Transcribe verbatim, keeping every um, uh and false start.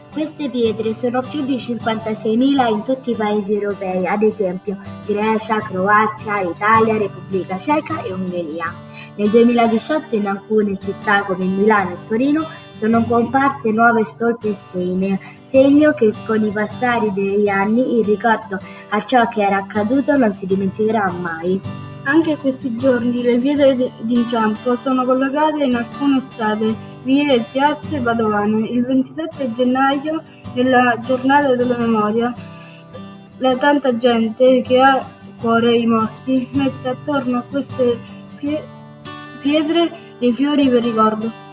Queste pietre sono più di cinquantaseimila in tutti i paesi europei, ad esempio Grecia, Croazia, Italia, Repubblica Ceca e Ungheria. Nel duemiladiciotto in alcune città come Milano e Torino sono comparse nuove stolpe-stene, segno che con i passari degli anni il ricordo a ciò che era accaduto non si dimenticherà mai. Anche questi giorni le pietre d'inciampo sono collocate in alcune strade, vie e piazze padovane. Il ventisette gennaio, nella giornata della memoria, la tanta gente che ha a cuore i morti mette attorno a queste pie- pietre dei fiori per ricordo.